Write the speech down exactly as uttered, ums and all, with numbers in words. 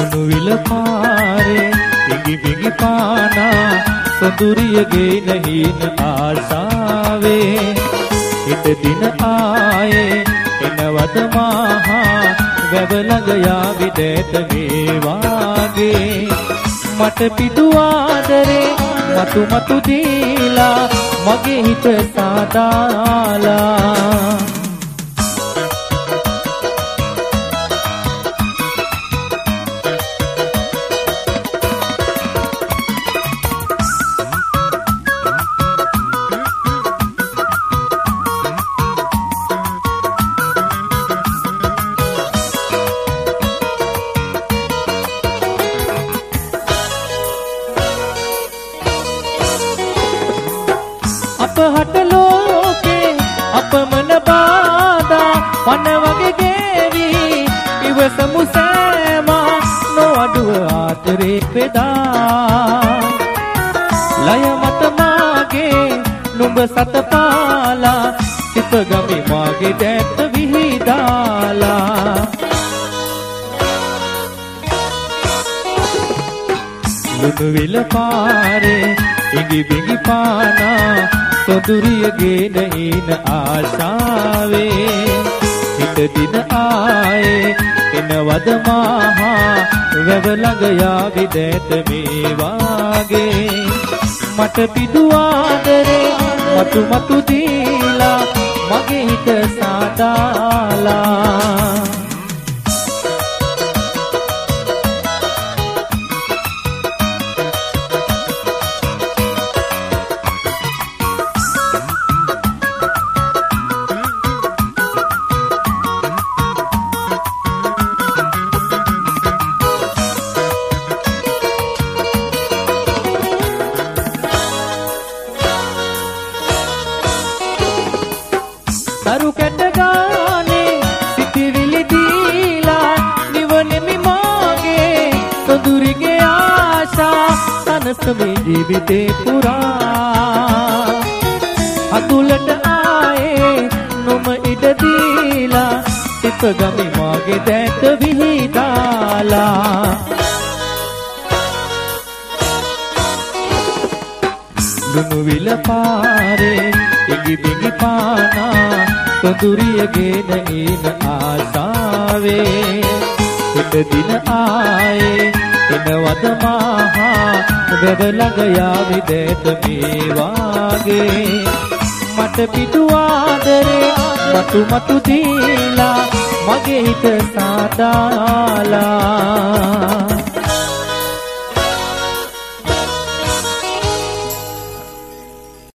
ලුණු විල පාරේ පිඟි පිඟි පානා සොඳුරිය ගේන හින ආසාවේ හිත දින ආයේ එනවද මහා වැව ළඟ යාවිදේත මේ වාගේ මට පිටු ආදරේ මතු මතු දීලා මගේ හිත සාදාලා අපහට ලෝකේ අපමණ බාධා වන වගේ ගේවි ඉවසමු සෑම නොඅඩුව ආදරේ පෙදා ලය මත මාගේ නුඹ සතපාලා සිත ගමි මාගේ දැත් විහිදාලා ලුණු විල පාරේ ඉඟි බිඟි පානා සොඳුරිය ගේන හින ආශාවේ හිත දින ආයේ එනවද මහා වැව ළඟ යාවිදේත මේ වාගේ මට පිටු ආදරේ මතු මතු දීලා මගේ හිත සාදාලා දරු කැට ගානේ සිටිවිලි දීලා නිවනෙමි මාගේ සොඳුරිගේ ආශා තනසමේ ජීවිතේ පුරා අතුලට ආයේ නොම ඉඩ දීලා සිත ගමි මාගේ දැත විහිදාලා ලුණු විල පාරේ ඉඟි බිඟි පානා සොඳුරිය ගේන හින ආසාවේ හිත දින ආයේ එනවද මහා වැව ළඟ යාවිදේත මේ වාගේ මට පිටු ආදරේ මතු මතු දීලා මගේ හිත සාදාලා